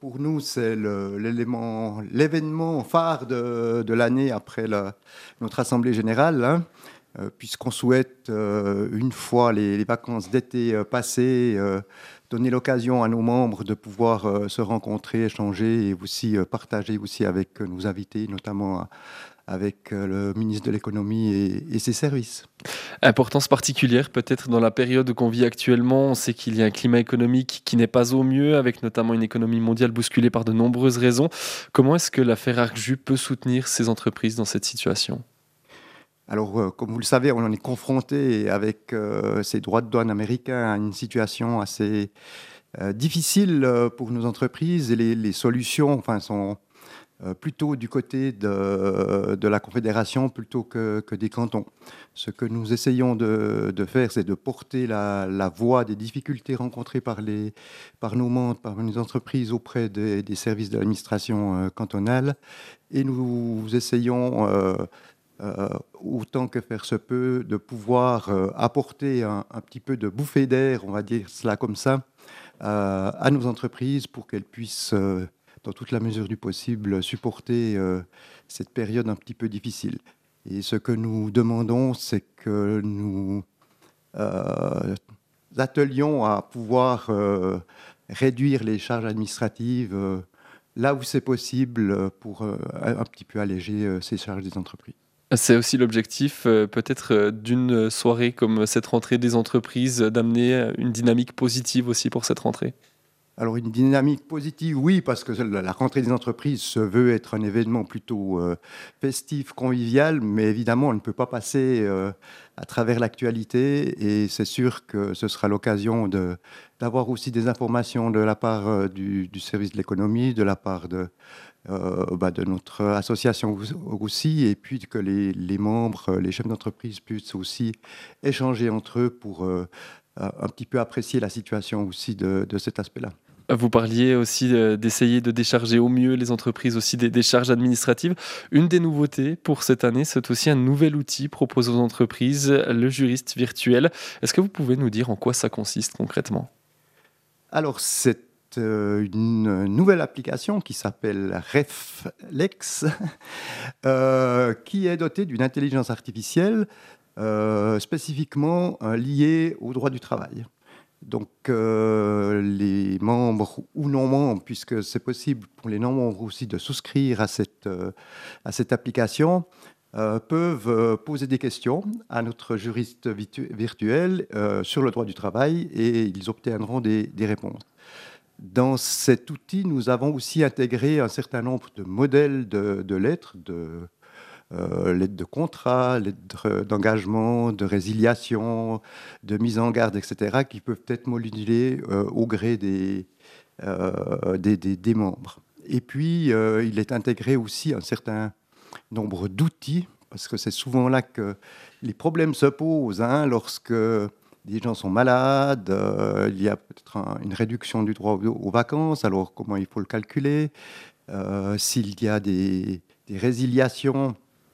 pour nous, c'est l'événement phare de l'année après notre Assemblée générale, hein, puisqu'on souhaite, une fois les vacances d'été passées, donner l'occasion à nos membres de pouvoir se rencontrer, échanger et aussi partager aussi avec nos invités, notamment avec le ministre de l'économie et ses services. Importance particulière peut-être dans la période qu'on vit actuellement. On sait qu'il y a un climat économique qui n'est pas au mieux, avec notamment une économie mondiale bousculée par de nombreuses raisons. Comment est-ce que l'affaire Arcjus peut soutenir ces entreprises dans cette situation? Alors, comme vous le savez, on en est confronté avec ces droits de douane américains à une situation assez difficile pour nos entreprises et les solutions enfin, sont plutôt du côté de la Confédération plutôt que des cantons. Ce que nous essayons de faire, c'est de porter la voix des difficultés rencontrées par nos membres, par nos entreprises auprès des services de l'administration cantonale. Et nous essayons, autant que faire se peut, de pouvoir apporter un petit peu de bouffée d'air, on va dire cela comme ça, à nos entreprises pour qu'elles puissent dans toute la mesure du possible, supporter cette période un petit peu difficile. Et ce que nous demandons, c'est que nous attelions à pouvoir réduire les charges administratives là où c'est possible pour un petit peu alléger ces charges des entreprises. C'est aussi l'objectif peut-être d'une soirée comme cette rentrée des entreprises, d'amener une dynamique positive aussi pour cette rentrée. Alors une dynamique positive, oui, parce que la rentrée des entreprises se veut être un événement plutôt festif, convivial, mais évidemment, on ne peut pas passer à travers l'actualité et c'est sûr que ce sera l'occasion d'avoir aussi des informations de la part du service de l'économie, de la part de notre association aussi, et puis que les membres, les chefs d'entreprise puissent aussi échanger entre eux pour un petit peu apprécier la situation aussi de cet aspect-là. Vous parliez aussi d'essayer de décharger au mieux les entreprises aussi des charges administratives. Une des nouveautés pour cette année, c'est aussi un nouvel outil proposé aux entreprises, le juriste virtuel. Est-ce que vous pouvez nous dire en quoi ça consiste concrètement? Alors, c'est une nouvelle application qui s'appelle Reflex, qui est dotée d'une intelligence artificielle spécifiquement liée au droit du travail. Donc, les membres ou non-membres, puisque c'est possible pour les non-membres aussi de souscrire à cette application, peuvent poser des questions à notre juriste virtuel sur le droit du travail et ils obtiendront des réponses. Dans cet outil, nous avons aussi intégré un certain nombre de modèles de lettres, lettres de contrat, lettres d'engagement, de résiliation, de mise en garde, etc., qui peuvent être modulées au gré des membres. Et puis, il est intégré aussi un certain nombre d'outils, parce que c'est souvent là que les problèmes se posent, hein, lorsque des gens sont malades, il y a peut-être une réduction du droit aux vacances, alors comment il faut le calculer, s'il y a des résiliations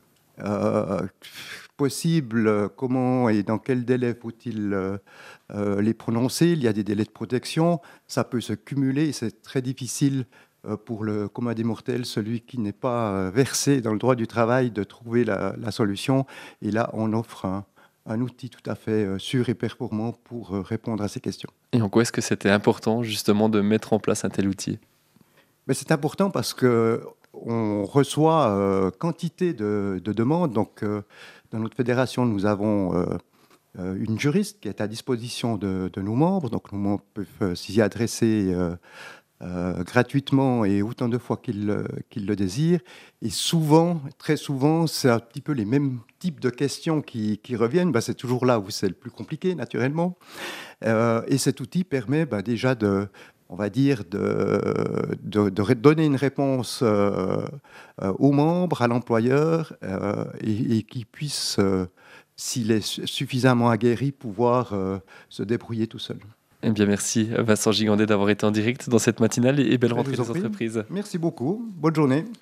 possibles, comment et dans quel délai faut-il les prononcer, il y a des délais de protection, ça peut se cumuler, c'est très difficile pour le commun des mortels, celui qui n'est pas versé dans le droit du travail, de trouver la solution. Et là, on offre un outil tout à fait sûr et performant pour répondre à ces questions. Et en quoi est-ce que c'était important justement de mettre en place un tel outil? Mais c'est important parce qu'on reçoit quantité de demandes. Donc, dans notre fédération, nous avons une juriste qui est à disposition de nos membres. Donc, nos membres peuvent s'y adresser gratuitement et autant de fois qu'ils le désirent. Et souvent, très souvent, c'est un petit peu les mêmes types de questions qui reviennent. Ben, c'est toujours là où c'est le plus compliqué, naturellement. Et cet outil permet déjà on va dire, de donner une réponse aux membres, à l'employeur, et qu'il puisse, s'il est suffisamment aguerri, pouvoir se débrouiller tout seul. Eh bien merci Vincent Gigandet d'avoir été en direct dans cette matinale et belle Je rentrée vous en des prie. entreprises. Merci beaucoup. Bonne journée.